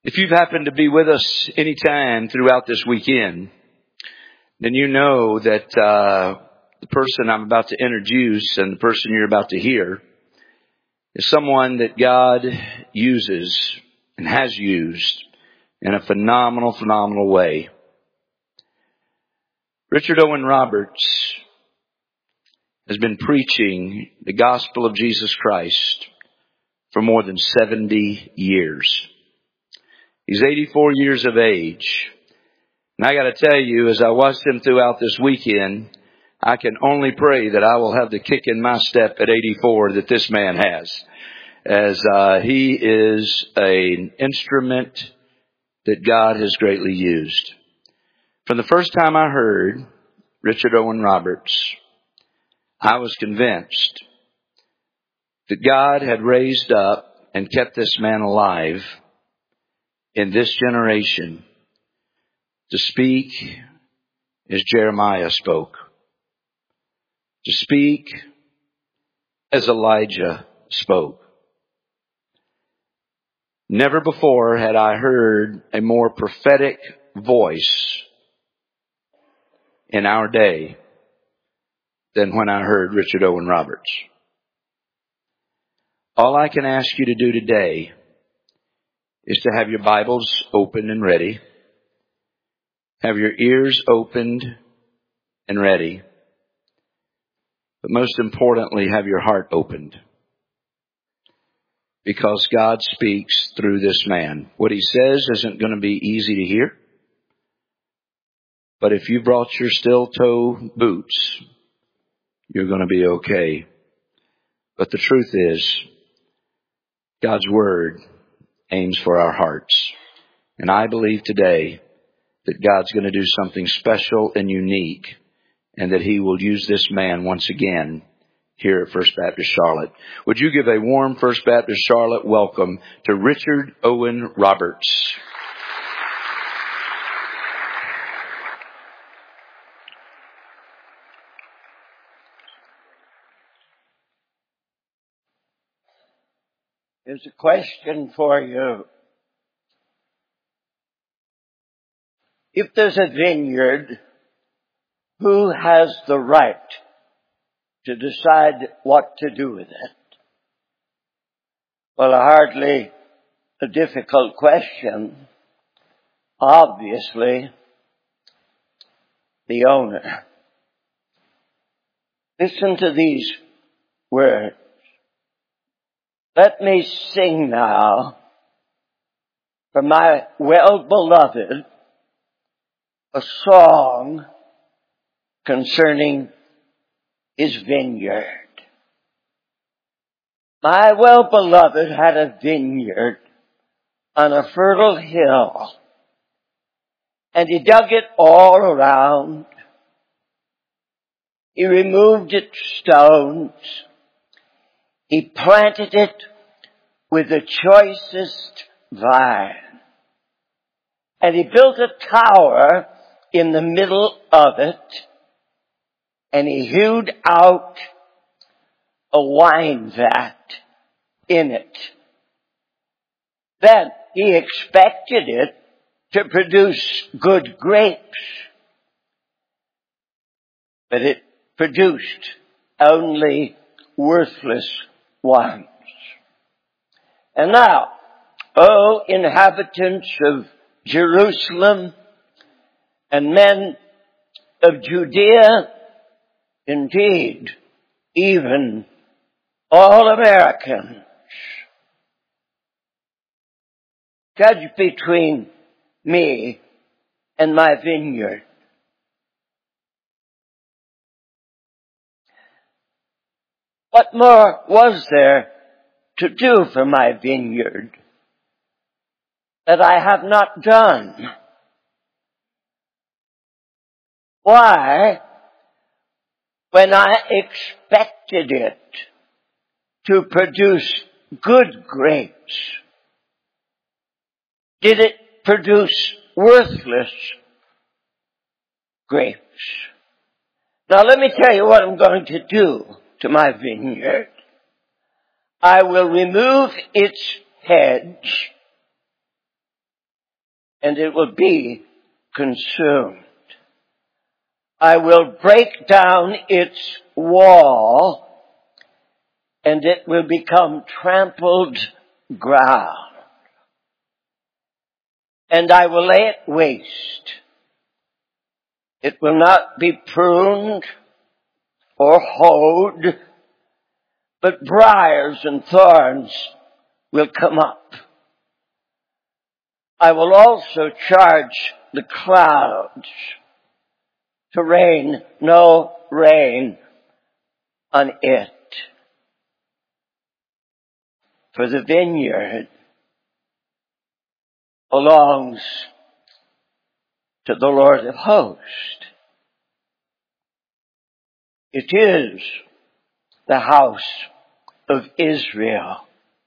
If you've happened to be with us any time throughout this weekend, then you know that the person I'm about to introduce and the person you're about to hear is someone that God uses and has used in a phenomenal way. Richard Owen Roberts has been preaching the gospel of Jesus Christ for more than 70 years. He's 84 years of age. And I got to tell you, as I watched him throughout this weekend, I can only pray that I will have the kick in my step at 84 that this man has. As he is an instrument that God has greatly used. From the first time I heard Richard Owen Roberts, I was convinced that God had raised up and kept this man alive in this generation to speak as Jeremiah spoke, to speak as Elijah spoke. Never before had I heard a more prophetic voice in our day than when I heard Richard Owen Roberts. All I can ask you to do today is to have your Bibles open and ready. Have your ears opened and ready. But most importantly, have your heart opened. Because God speaks through this man. What he says isn't going to be easy to hear. But if you brought your steel-toe boots, you're going to be okay. But the truth is, God's Word aims for our hearts. And I believe today that God's going to do something special and unique, and that He will use this man once again here at First Baptist Charlotte. Would you give a warm First Baptist Charlotte welcome to Richard Owen Roberts? Here's a question for you. If there's a vineyard, who has the right to decide what to do with it? Well, hardly a difficult question. Obviously, the owner. Listen to these words. Let me sing now for my well-beloved a song concerning his vineyard. My well-beloved had a vineyard on a fertile hill, and he dug it all around. He removed its stones. He planted it with the choicest vine. And he built a tower in the middle of it. And he hewed out a wine vat in it. Then he expected it to produce good grapes. But it produced only worthless ones. And now, O inhabitants of Jerusalem and men of Judea, indeed, even all Americans, judge between me and my vineyard. What more was there to do for my vineyard that I have not done? Why, when I expected it to produce good grapes, did it produce worthless grapes? Now let me tell you what I'm going to do to my vineyard. I will remove its hedge and it will be consumed. I will break down its wall, and it will become trampled ground. And I will lay it waste. It will not be pruned or hoed, but briars and thorns will come up. I will also charge the clouds to rain no rain on it. For the vineyard belongs to the Lord of hosts. It is the house of Israel.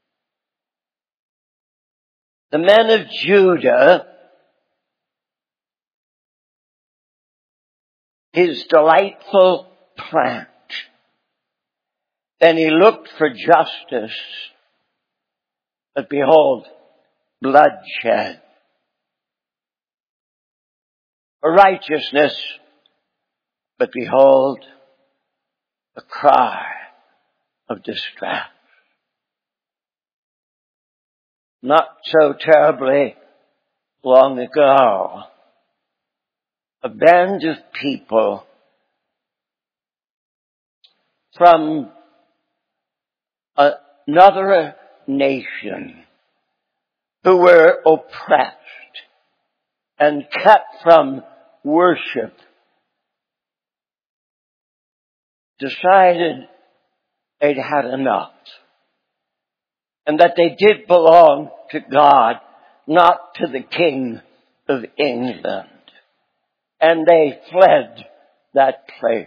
The men of Judah, his delightful plant. Then he looked for justice, but behold, bloodshed. For righteousness, but behold, a cry of distress. Not so terribly long ago, a band of people from another nation who were oppressed and kept from worship decided they'd had enough, and that they did belong to God, not to the King of England. And they fled that place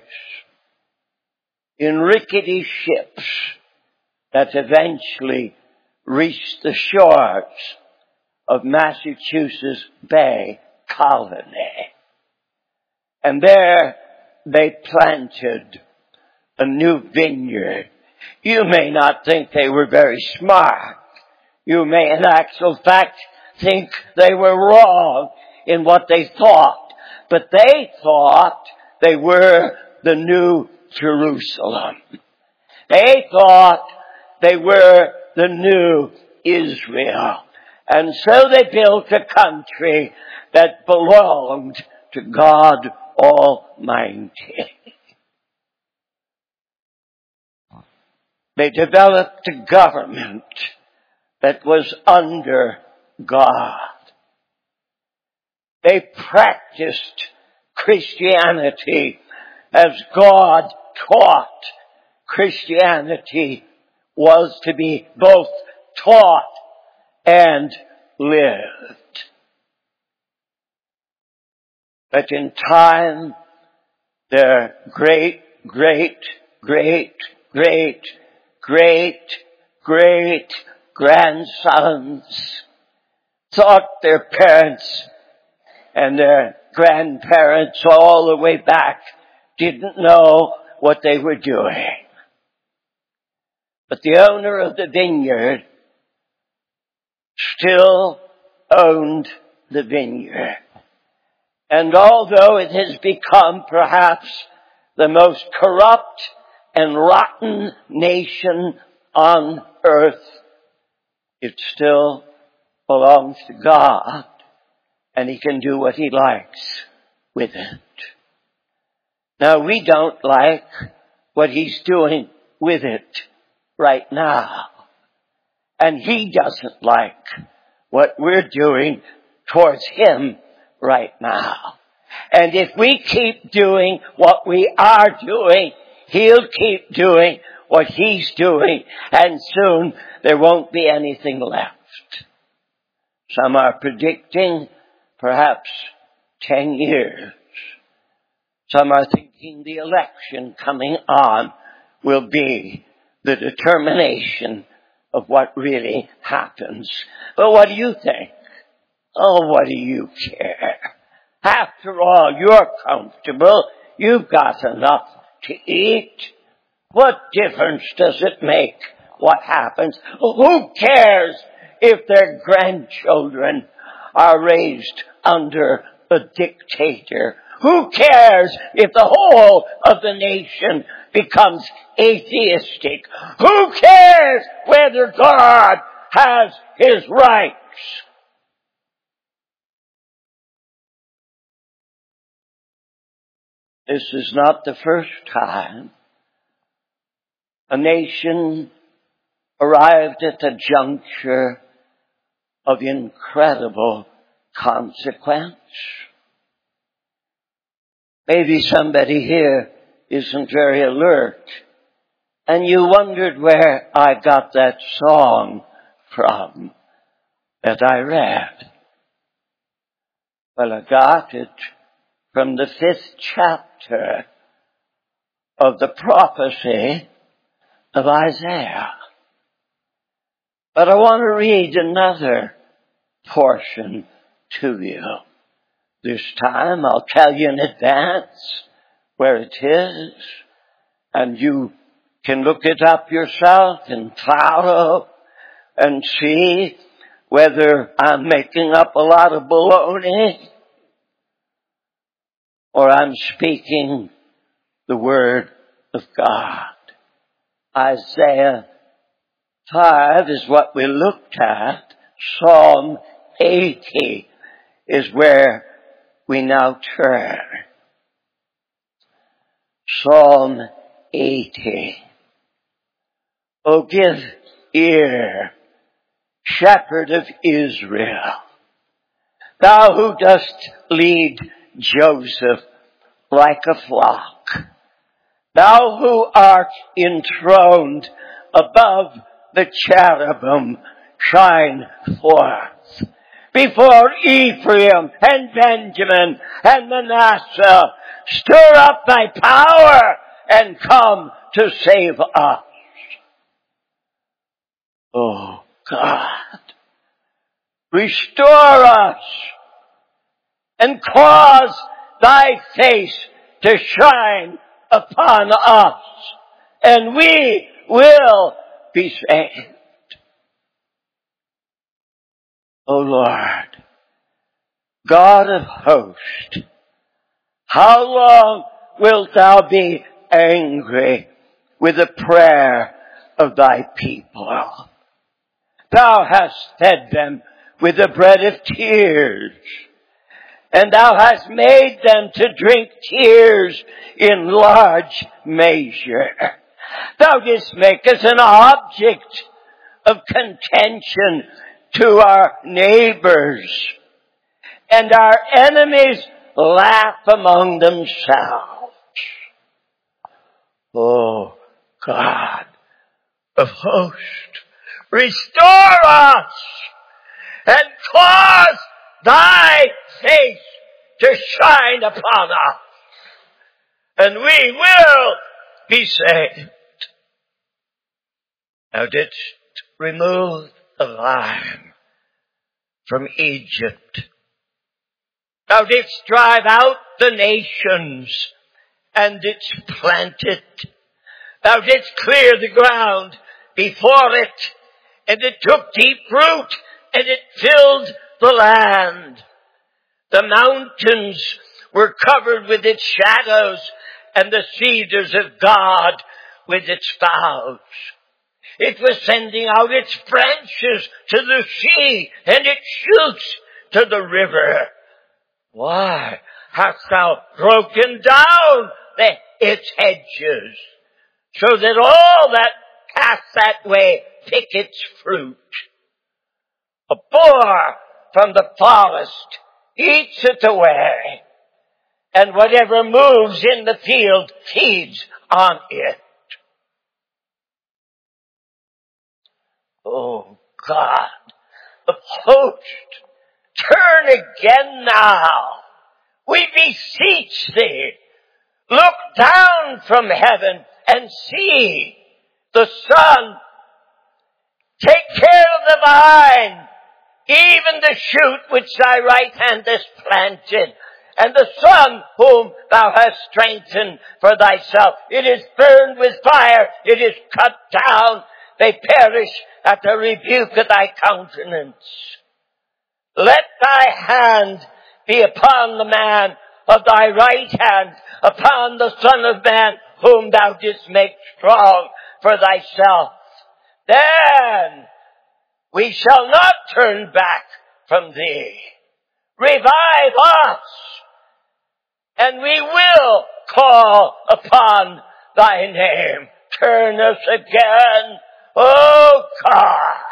in rickety ships that eventually reached the shores of Massachusetts Bay Colony. And there they planted a new vineyard. You may not think they were very smart. You may in actual fact think they were wrong in what they thought. But they thought they were the new Jerusalem. They thought they were the new Israel. And so they built a country that belonged to God Almighty. They developed a government that was under God. They practiced Christianity as God taught Christianity was to be both taught and lived. But in time, their great grandsons thought their parents and their grandparents all the way back didn't know what they were doing. But the owner of the vineyard still owned the vineyard. And although it has become perhaps the most corrupt and rotten nation on earth, it still belongs to God, and He can do what He likes with it. Now, we don't like what He's doing with it right now. And He doesn't like what we're doing towards Him right now. And if we keep doing what we are doing, He'll keep doing what He's doing, and soon there won't be anything left. Some are predicting perhaps 10 years. Some are thinking the election coming on will be the determination of what really happens. But what do you think? Oh, what do you care? After all, you're comfortable. You've got enough to eat. What difference does it make what happens? Who cares if their grandchildren are raised under a dictator? Who cares if the whole of the nation becomes atheistic? Who cares whether God has his rights? This is not the first time a nation arrived at the juncture of incredible consequence. Maybe somebody here isn't very alert, and you wondered where I got that song from that I read. Well, I got it from the 5th chapter of the prophecy of Isaiah. But I want to read another portion to you. This time I'll tell you in advance where it is, and you can look it up yourself and follow and see whether I'm making up a lot of baloney or I'm speaking the Word of God. Isaiah 5 is what we looked at. Psalm 80 is where we now turn. Psalm 80. Oh, give ear, shepherd of Israel, thou who dost lead Joseph like a flock, thou who art enthroned above the cherubim, shine forth. Before Ephraim and Benjamin and Manasseh, stir up thy power and come to save us. Oh God, restore us and cause thy face to shine upon us, and we will be saved. O Lord, God of hosts, how long wilt thou be angry with the prayer of thy people? Thou hast fed them with the bread of tears, and thou hast made them to drink tears in large measure. Thou didst make us an object of contention to our neighbors, and our enemies laugh among themselves. Oh God of hosts, restore us and cause thy face to shine upon us, and we will be saved. Thou didst remove the lion from Egypt. Thou didst drive out the nations and didst plant it. Thou didst clear the ground before it, and it took deep root, and it filled the land. The mountains were covered with its shadows, and the cedars of God with its boughs. It was sending out its branches to the sea, and its shoots to the river. Why hast thou broken down its hedges, so that all that pass that way pick its fruit? A boar from the forest eats it away, and whatever moves in the field feeds on it. Oh God of hosts, turn again now. We beseech thee. Look down from heaven and see the sun. Take care of the vine, even the shoot which thy right hand has planted, and the son whom thou hast strengthened for thyself. It is burned with fire, it is cut down. They perish at the rebuke of thy countenance. Let thy thy hand be upon the man of thy right hand, upon the Son of Man, whom thou didst make strong for thyself. Then we shall not turn back from thee. Revive us, and we will call upon thy name. Turn us again, O God.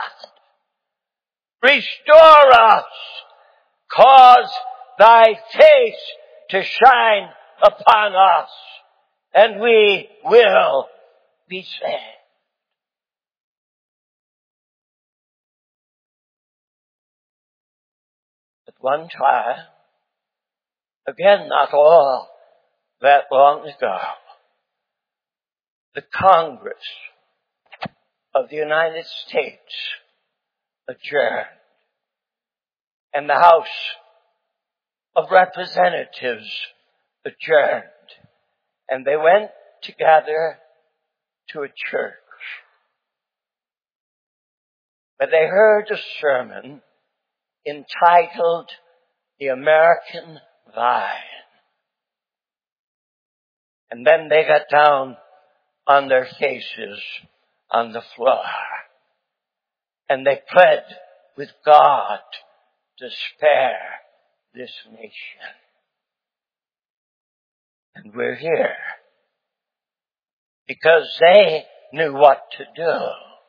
Restore us. Cause thy face to shine upon us, and we will be saved. At one time, again not all that long ago, the Congress of the United States adjourned, and the House of Representatives adjourned, and they went together to a church. But they heard a sermon entitled The American Vine. And then they got down on their faces on the floor, and they pled with God to spare this nation. And we're here because they knew what to do.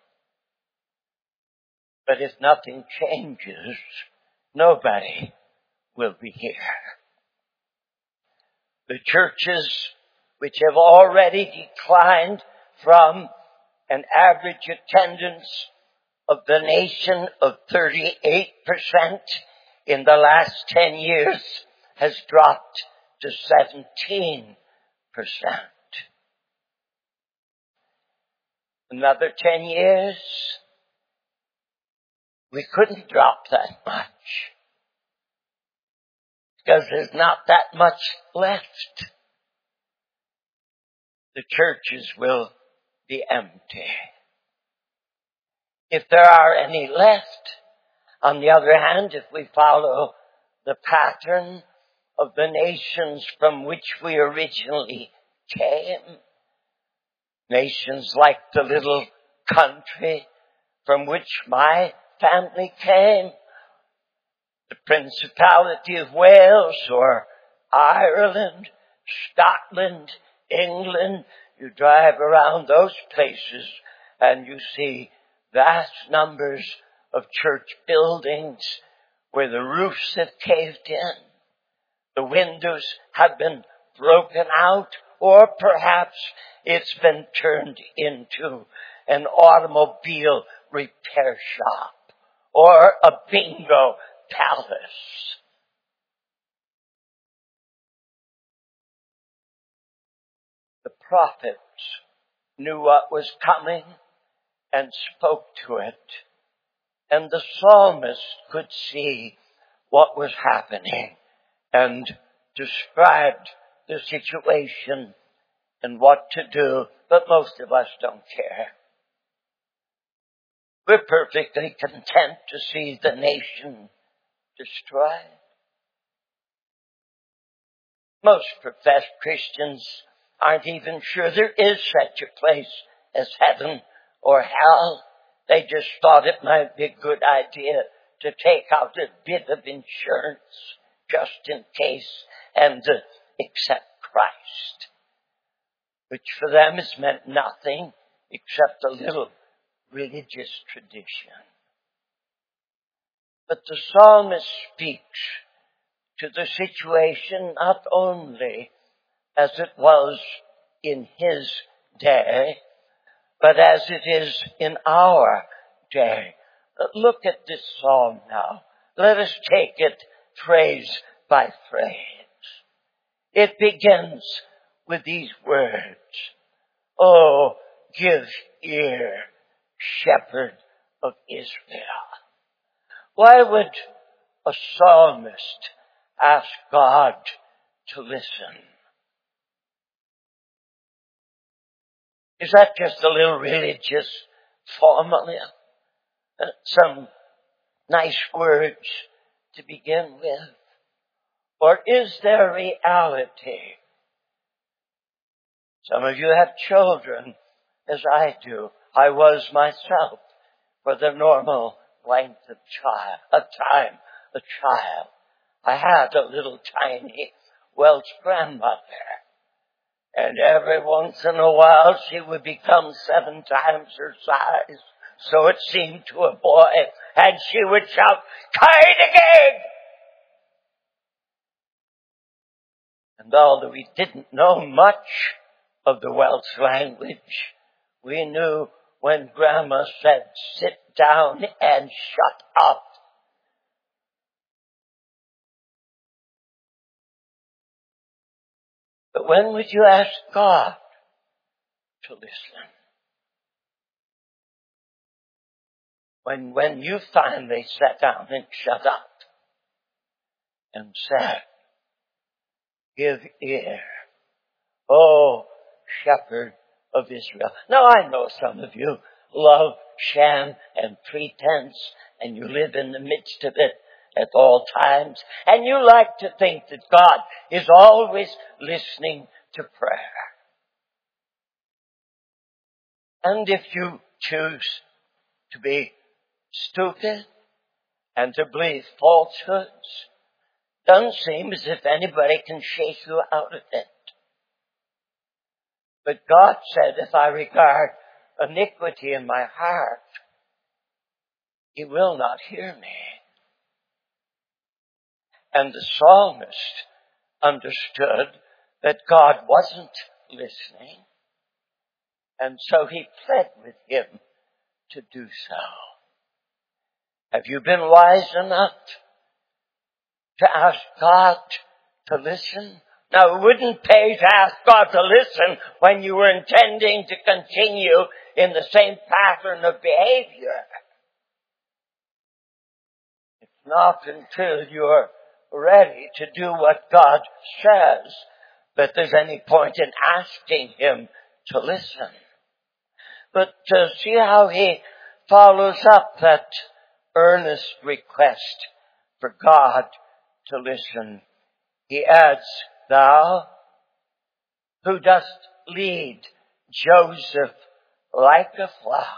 But if nothing changes, nobody will be here. The churches which have already declined from an average attendance of the nation of 38% in the last 10 years has dropped to 17%. Another 10 years, we couldn't drop that much because there's not that much left. The churches will be empty. If there are any left, on the other hand, if we follow the pattern of the nations from which we originally came, nations like the little country from which my family came, the Principality of Wales or Ireland, Scotland, England, you drive around those places and you see vast numbers of church buildings where the roofs have caved in, the windows have been broken out, or perhaps it's been turned into an automobile repair shop or a bingo palace. The prophets knew what was coming and spoke to it, and the psalmist could see what was happening and described the situation and what to do, but most of us don't care. We're perfectly content to see the nation destroyed. Most professed Christians aren't even sure there is such a place as heaven or hell. They just thought it might be a good idea to take out a bit of insurance just in case and accept Christ, which for them has meant nothing except a little religious tradition. But the psalmist speaks to the situation not only as it was in his day, but as it is in our day. Look at this psalm now. Let us take it phrase by phrase. It begins with these words, "Oh, give ear, shepherd of Israel." Why would a psalmist ask God to listen? Is that just a little religious formula? Some nice words to begin with? Or is there reality? Some of you have children, as I do. I was myself for the normal length of time, a child. I had a little tiny Welsh grandmother. And every once in a while she would become 7 times her size. So it seemed to a boy. And she would shout, "Kite again!" And although we didn't know much of the Welsh language, we knew when Grandma said, "Sit down and shut up." But when would you ask God to listen? When you finally sat down and shut up and said, "Give ear, O shepherd of Israel." Now I know some of you love sham and pretense, and you live in the midst of it at all times, and you like to think that God is always listening to prayer. And if you choose to be stupid and to believe falsehoods, doesn't seem as if anybody can shake you out of it. But God said, if I regard iniquity in my heart, He will not hear me. And the psalmist understood that God wasn't listening, and so he pled with Him to do so. Have you been wise enough to ask God to listen? Now, it wouldn't pay to ask God to listen when you were intending to continue in the same pattern of behavior. It's not until you're ready to do what God says that there's any point in asking Him to listen. But see how He follows up that earnest request for God to listen. He adds, "Thou who dost lead Joseph like a flock."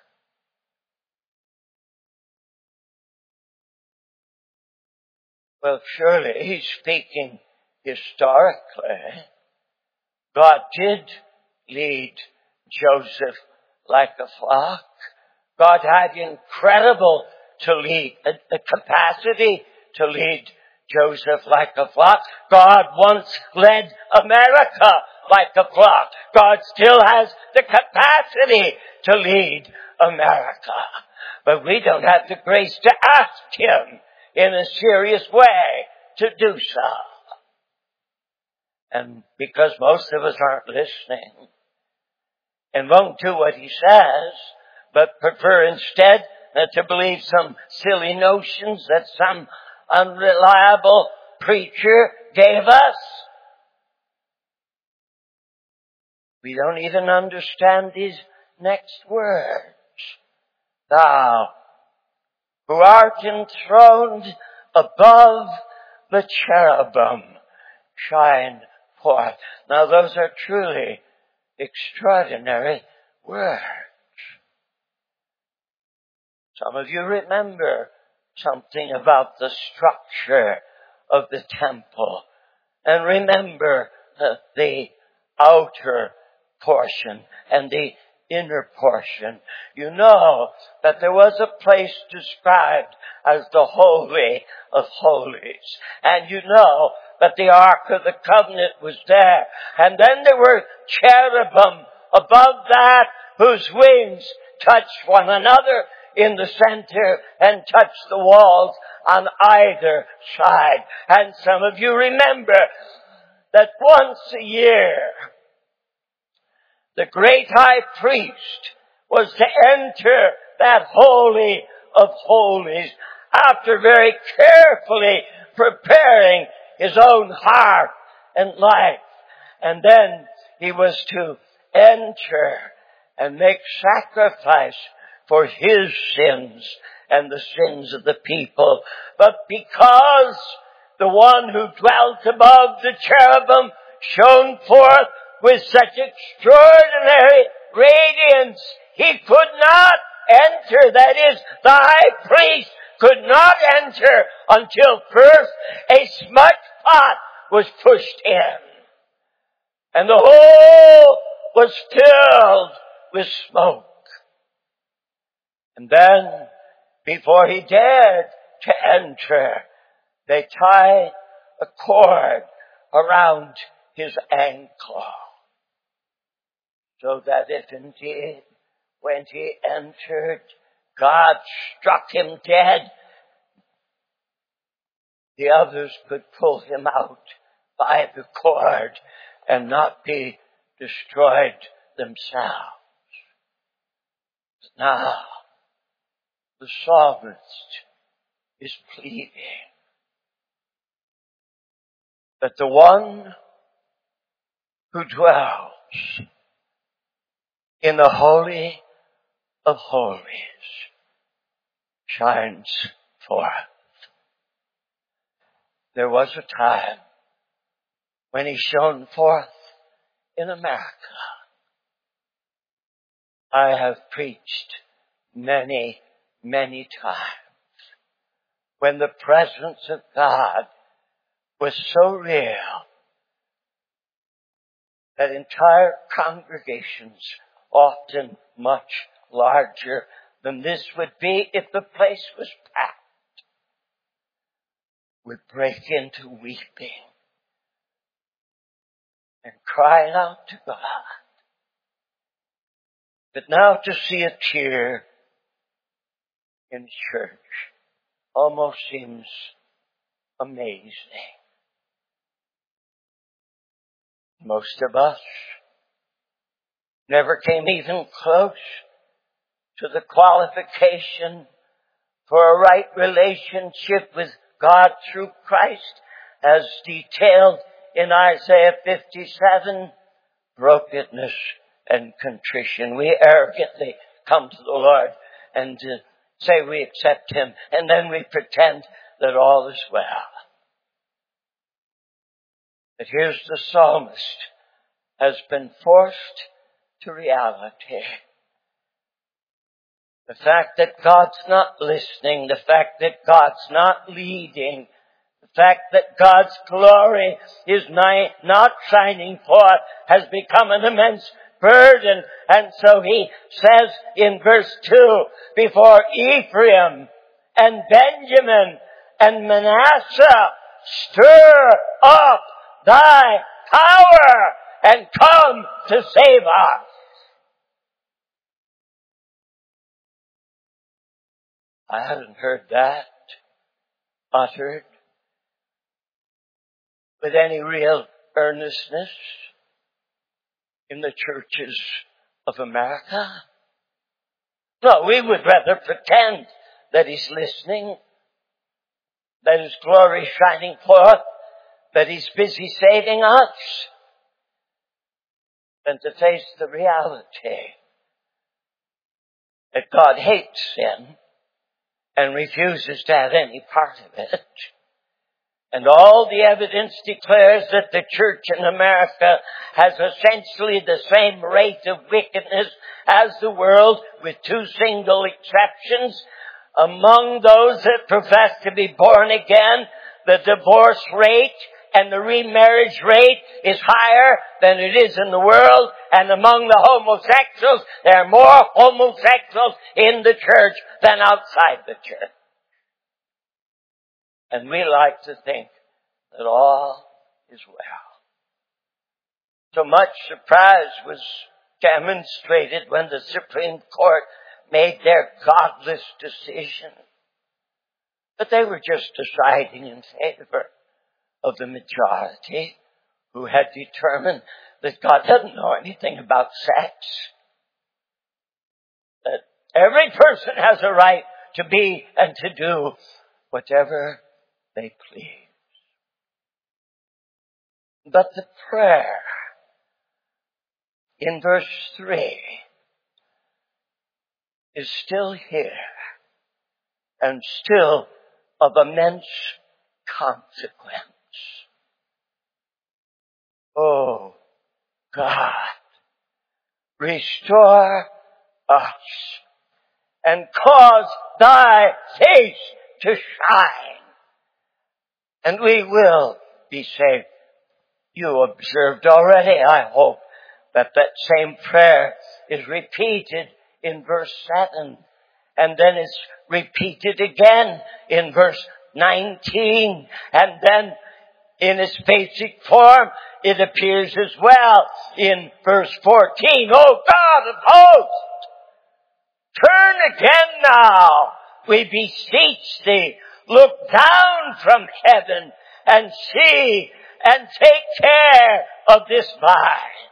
Well, surely He's speaking historically. God did lead Joseph like a flock. God had incredible capacity to lead Joseph like a flock. God once led America like a flock. God still has the capacity to lead America. But we don't have the grace to ask Him in a serious way to do so. And because most of us aren't listening and won't do what He says, but prefer instead to believe some silly notions that some unreliable preacher gave us, we don't even understand these next words. Thou who art enthroned above the cherubim, shine forth. Now those are truly extraordinary words. Some of you remember something about the structure of the temple. And remember the outer portion and the inner portion. You know that there was a place described as the Holy of Holies. And you know that the Ark of the Covenant was there. And then there were cherubim above that whose wings touched one another in the center and touched the walls on either side. And some of you remember that once a year, the great high priest was to enter that Holy of Holies after very carefully preparing his own heart and life. And then he was to enter and make sacrifice for his sins and the sins of the people. But because the one who dwelt above the cherubim shone forth with such extraordinary radiance, he could not enter. That is, the high priest could not enter until first a smudge pot was pushed in. And the whole was filled with smoke. And then, before he dared to enter, they tied a cord around his ankle, so that if indeed, when he entered, God struck him dead, the others could pull him out by the cord and not be destroyed themselves. Now, the psalmist is pleading that the one who dwells in the Holy of Holies shines forth. There was a time when he shone forth in America. I have preached many, many times when the presence of God was so real that entire congregations, often much larger than this would be if the place was packed, would break into weeping and crying out to God. But now to see a tear in church almost seems amazing. Most of us never came even close to the qualification for a right relationship with God through Christ, as detailed in Isaiah 57, brokenness and contrition. We arrogantly come to the Lord and say we accept Him, and then we pretend that all is well. But here's the psalmist has been forced to reality. The fact that God's not listening, the fact that God's not leading, the fact that God's glory is not shining forth has become an immense burden. And so he says in verse 2, before Ephraim and Benjamin and Manasseh, stir up thy power and come to save us. I haven't heard that uttered with any real earnestness in the churches of America. No, we would rather pretend that He's listening, that His glory is shining forth, that He's busy saving us, than to face the reality that God hates sin and refuses to have any part of it. And all the evidence declares that the church in America has essentially the same rate of wickedness as the world, with two single exceptions. Among those that profess to be born again, the divorce rate and the remarriage rate is higher than it is in the world. And among the homosexuals, there are more homosexuals in the church than outside the church. And we like to think that all is well. So much surprise was demonstrated when the Supreme Court made their godless decision. But they were just deciding in favor of the majority, who had determined that God doesn't know anything about sex. That every person has a right to be and to do whatever they please. But the prayer in verse 3 is still here. and still of immense consequence. Oh, God, restore us and cause thy face to shine, and we will be saved. You observed already, I hope, that same prayer is repeated in verse 7, and then it's repeated again in verse 19, and then in its basic form, it appears as well in verse 14. O God of hosts, turn again now, we beseech thee. Look down from heaven and see and take care of this vine.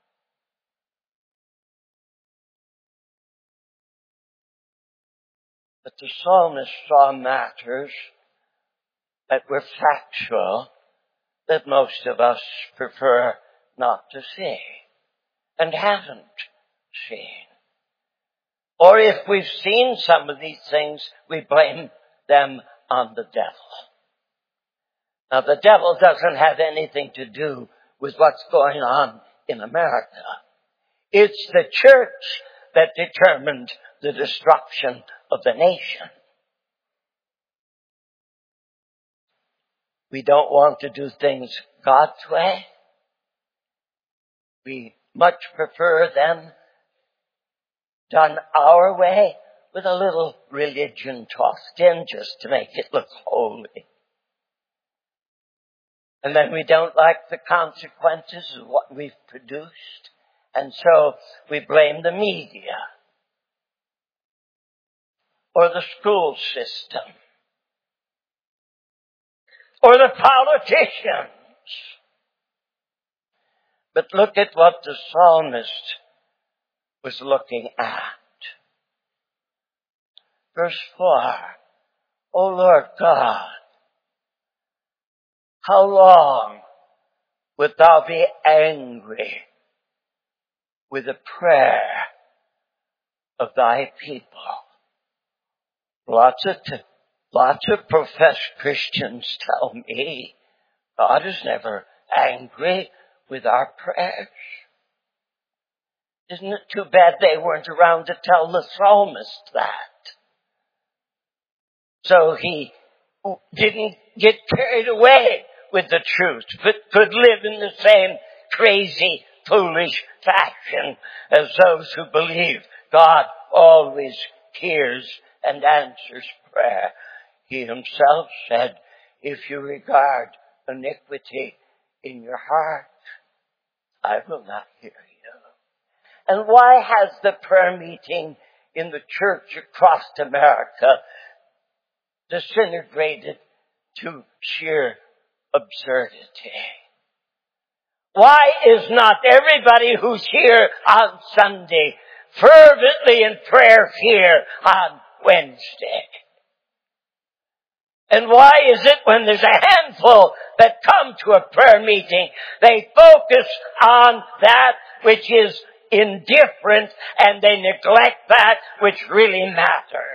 But the psalmist saw matters that were factual that most of us prefer not to see and haven't seen. Or if we've seen some of these things, we blame them on the devil. Now, the devil doesn't have anything to do with what's going on in America. It's the church that determined the destruction of the nation. We don't want to do things God's way. We much prefer them done our way with a little religion tossed in just to make it look holy. And then we don't like the consequences of what we've produced. And so we blame the media or the school system or the politicians. But look at what the psalmist was looking at. Verse 4, O Lord God, how long wilt thou be angry with the prayer of thy people? Lots of professed Christians tell me God is never angry with our prayers. Isn't it too bad they weren't around to tell the psalmist that? So he didn't get carried away with the truth, but could live in the same crazy, foolish fashion as those who believe God always hears and answers prayer. He himself said, if you regard iniquity in your heart, I will not hear you. And why has the prayer meeting in the church across America disintegrated to sheer absurdity? Why is not everybody who's here on Sunday fervently in prayer here on Wednesday? And why is it when there's a handful that come to a prayer meeting, they focus on that which is indifferent and they neglect that which really matters?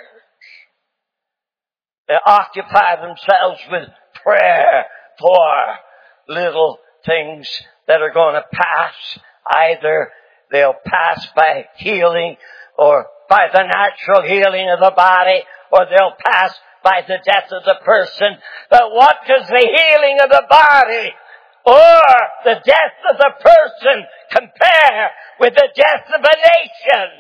They occupy themselves with prayer for little things that are going to pass. Either they'll pass by healing or by the natural healing of the body, or they'll pass by the death of the person. But what does the healing of the body or the death of the person compare with the death of a nation?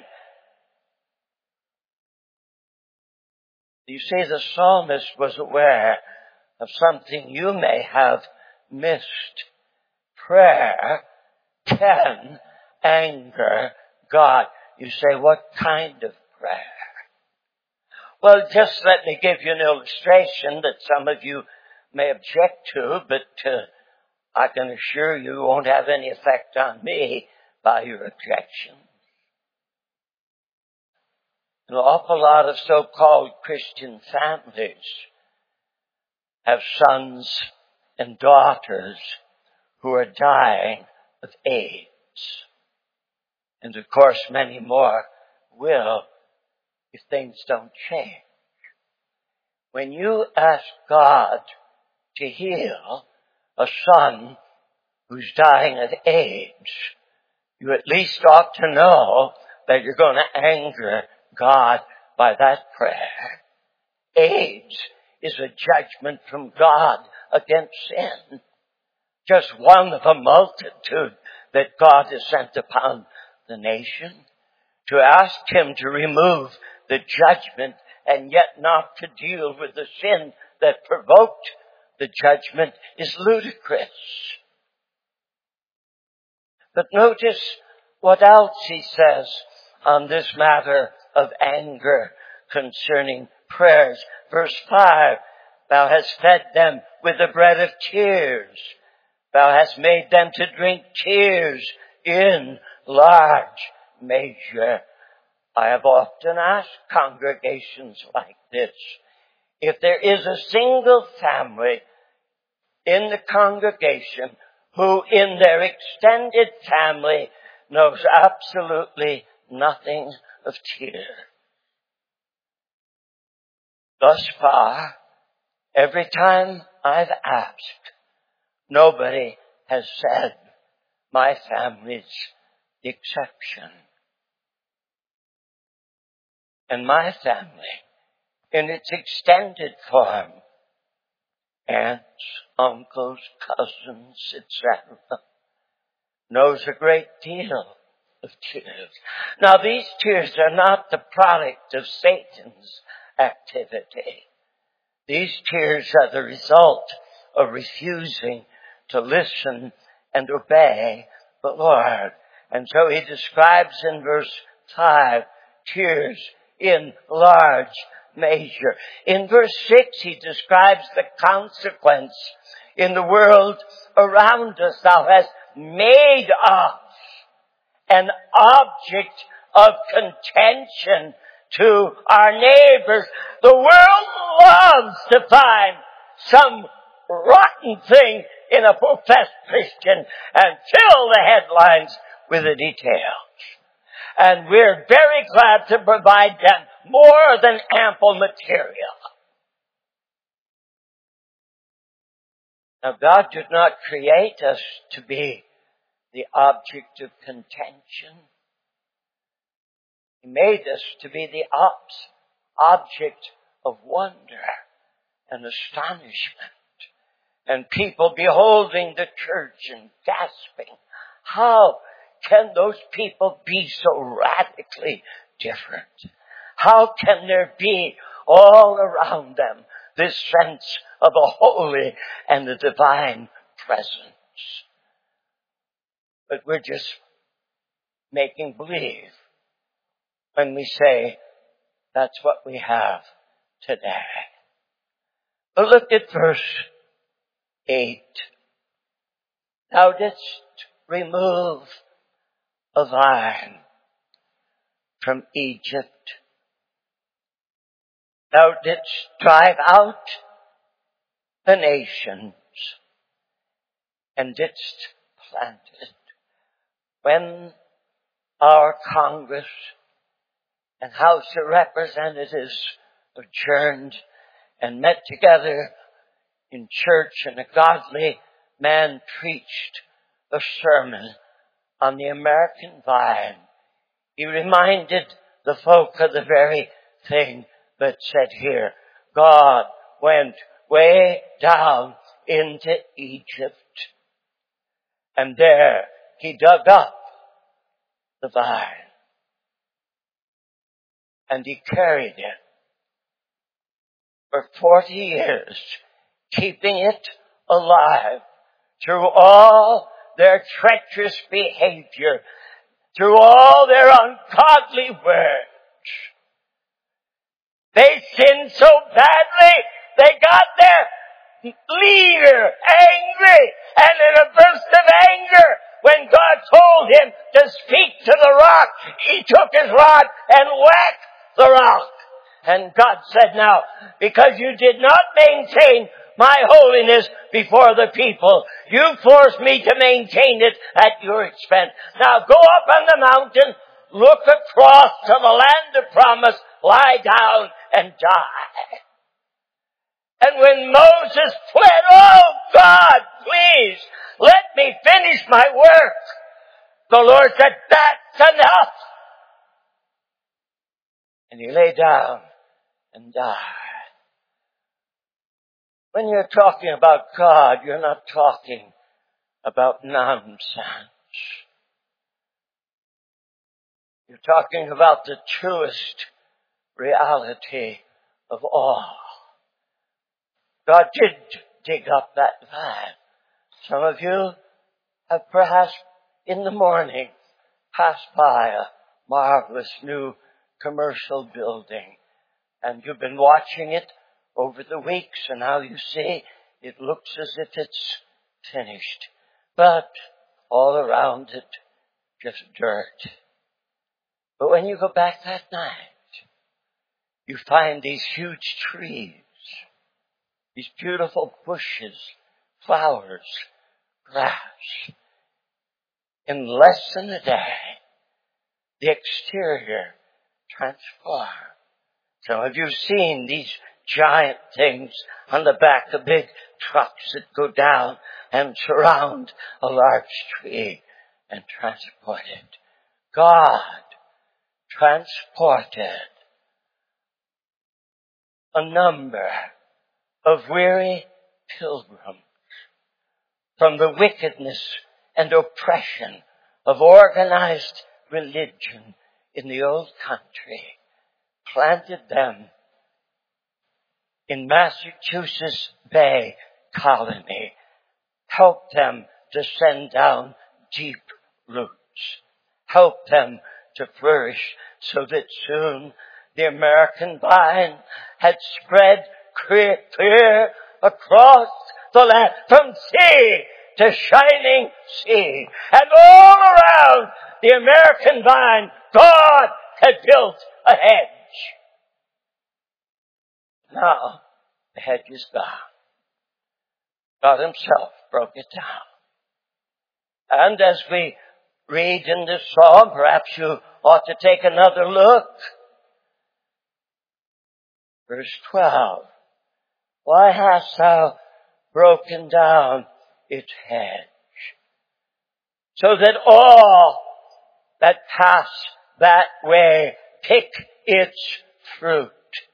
You see, the psalmist was aware of something you may have missed. Prayer can anger God. You say, what kind of prayer? Well, just let me give you an illustration that some of you may object to, but I can assure you won't have any effect on me by your objection. An awful lot of so-called Christian families have sons and daughters who are dying of AIDS. And of course, many more will if things don't change. when you ask God to heal a son who's dying of AIDS, you at least ought to know that you're going to anger God by that prayer. AIDS is a judgment from God against sin. Just one of a multitude that God has sent upon the nation. To ask Him to remove the judgment and yet not to deal with the sin that provoked the judgment is ludicrous. But notice what else He says on this matter of anger concerning prayers. Verse 5, Thou hast fed them with the bread of tears. Thou hast made them to drink tears in large measure. I have often asked congregations like this, if there is a single family in the congregation who in their extended family knows absolutely nothing of tears. Thus far, every time I've asked, nobody has said, my family's the exception. And my family, in its extended form, aunts, uncles, cousins, etc., knows a great deal of tears. Now, these tears are not the product of Satan's activity. These tears are the result of refusing to listen and obey the Lord. And so He describes in verse 5, tears in large measure. In verse 6, He describes the consequence in the world around us. Thou hast made us an object of contention to our neighbors. The world loves to find some rotten thing in a professed Christian and fill the headlines with the details. And we're very glad to provide them more than ample material. Now, God did not create us to be the object of contention. He made us to be the object of wonder and astonishment. And people beholding the church and gasping, how can those people be so radically different? How can there be all around them this sense of a holy and a divine presence? But we're just making believe when we say that's what we have today. But look at verse 8. Thou didst remove a vine from Egypt. Thou didst drive out the nations and didst plant it. When our Congress and House of Representatives adjourned and met together in church, and a godly man preached a sermon on the American vine, he reminded the folk of the very thing that's said here. God went way down into Egypt, and there He dug up the vine, and He carried it for 40 years, keeping it alive through all their treacherous behavior, through all their ungodly words. They sinned so badly, they got their leader angry, and in a burst of anger, when God told him to speak to the rock, he took his rod and whacked the rock. And God said, now, because you did not maintain my holiness before the people, you forced me to maintain it at your expense. Now go up on the mountain, look across to the land of promise, lie down and die. And when Moses fled, oh God, please, let me finish my work. The Lord said, that's enough. And he lay down and died. When you're talking about God, you're not talking about nonsense. You're talking about the truest reality of all. God did dig up that vine. Some of you have perhaps in the morning passed by a marvelous new commercial building, and you've been watching it over the weeks, and now you see it looks as if it's finished. But all around it, just dirt. But when you go back that night, you find these huge trees, these beautiful bushes, flowers, grass. In less than a day, the exterior transformed. Some of you have seen these giant things on the back of big trucks that go down and surround a large tree and transport it. God transported a number of weary pilgrims from the wickedness and oppression of organized religion in the old country, planted them in Massachusetts Bay Colony, helped them to send down deep roots, helped them to flourish so that soon the American vine had spread clear across the land from sea to shining sea. And all around the American vine, God had built a hedge. Now, the hedge is gone. God himself broke it down. And as we read in this psalm, perhaps you ought to take another look. Verse 12. Why hast thou broken down its hedge, so that all that pass that way pick its fruit?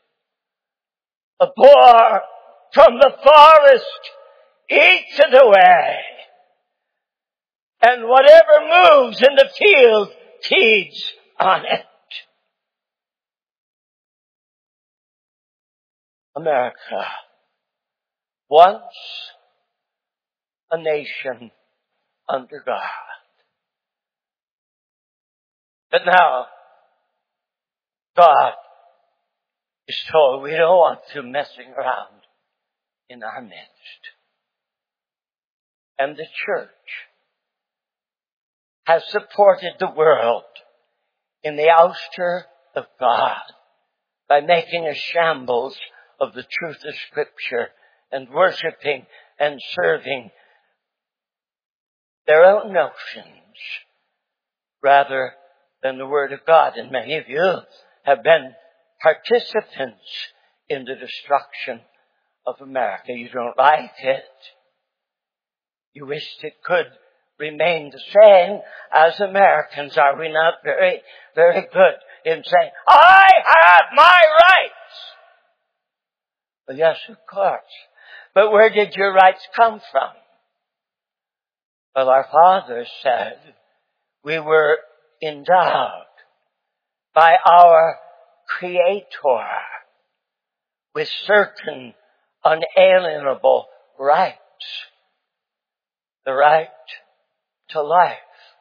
A boar from the forest eats it away, and whatever moves in the field feeds on it. America, once a nation under God, but now God is told we don't want you messing around in our midst. And the church has supported the world in the ouster of God by making a shambles of the truth of Scripture and worshiping and serving their own notions rather than the Word of God. And many of you have been participants in the destruction of America. You don't like it. You wished it could remain the same. As Americans, are we not very, very good in saying, I have my rights? Well, yes, of course. But where did your rights come from? Well, our fathers said we were endowed by our Creator with certain unalienable rights. The right to life,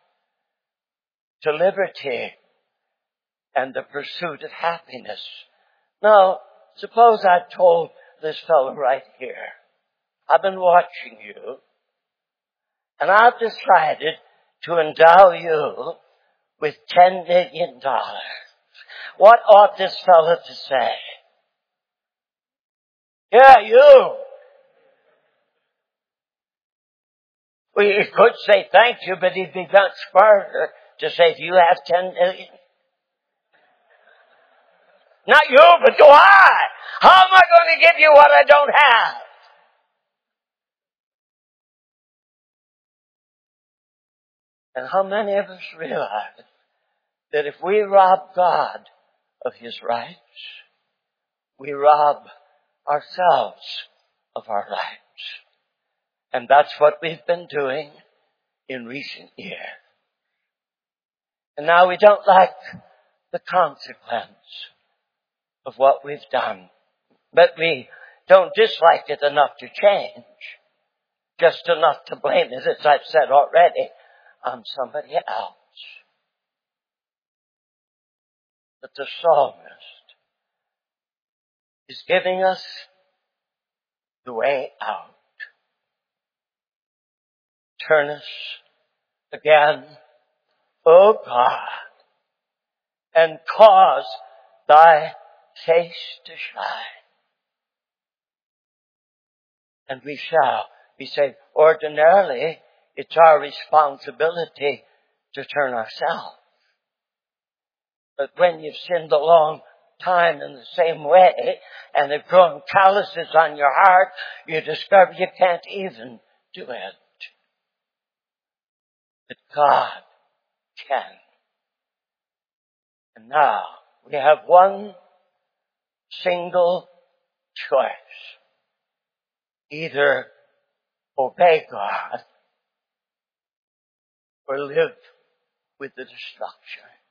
to liberty, and the pursuit of happiness. Now, suppose I told this fellow right here, I've been watching you, and I've decided to endow you with $10 million. What ought this fellow to say? Yeah, you. Well, he could say thank you, but he'd be much smarter to say, do you have $10 million? Not you, but do I. How am I going to give you what I don't have? And how many of us realize that if we rob God of His rights, we rob ourselves of our rights? And that's what we've been doing in recent years. And now we don't like the consequence of what we've done. But we don't dislike it enough to change. Just enough to blame it, as I've said already, on somebody else. But the psalmist is giving us the way out. Turn us again, O God, and cause thy face to shine, and we shall be saved. Ordinarily, it's our responsibility to turn ourselves. But when you've sinned a long time in the same way, and have grown calluses on your heart, you discover you can't even do it. But God can. And now we have one single choice. Either obey God or live with the destruction.